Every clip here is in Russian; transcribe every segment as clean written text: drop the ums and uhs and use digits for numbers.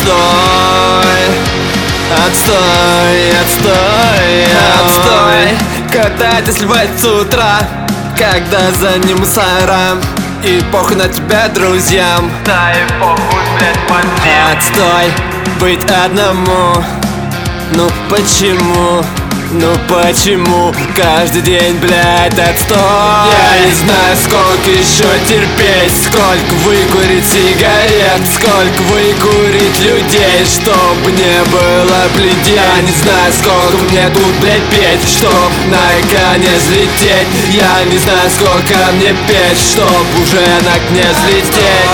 Отстой, отстой, отстой, отстой. Когда это сливается с утра, когда за ним мусора, и похуй на тебя, друзьям. Да и похуй, блядь, всем. Отстой, быть одному. Ну почему? Ну почему каждый день, блядь, отстой? Я не знаю, сколько еще терпеть, сколько выкурить сигарет, сколько выкурить людей, чтоб не было бледей. Я не знаю, сколько мне тут, блядь, петь, чтоб на экране взлететь. Я не знаю, сколько мне петь, чтоб уже на окне взлететь.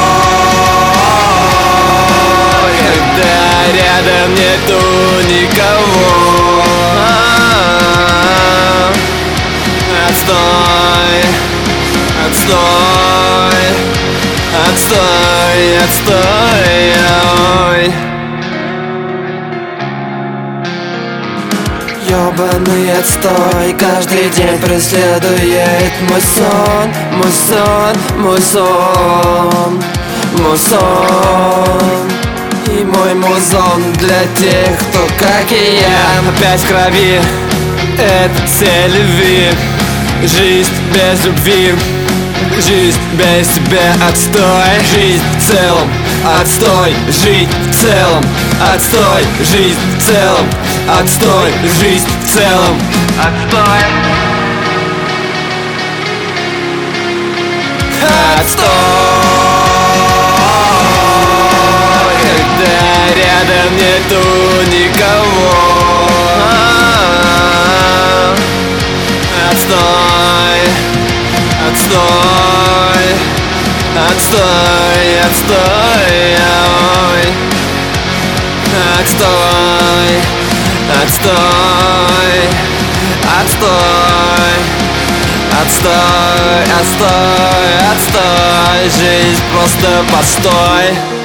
Когда рядом нету никого. Отстой, отстой, отстой, отстой, ой. Ёбаный отстой каждый день преследует мой сон, мой сон, мой сон, мой сон. И мой музон для тех, кто как и я. Опять в крови, это селеви. Жизнь без любви, жизнь без тебя, отстой. Жизнь в целом, отстой. Жить в целом, отстой. Жизнь в целом, отстой. Жизнь в целом, Отстой. отстой. Когда рядом нету никого. Отстой, отстой, отстой, отстой, ой. Отстой, отстой, отстой, отстой, отстой, отстой. Жизнь просто постой.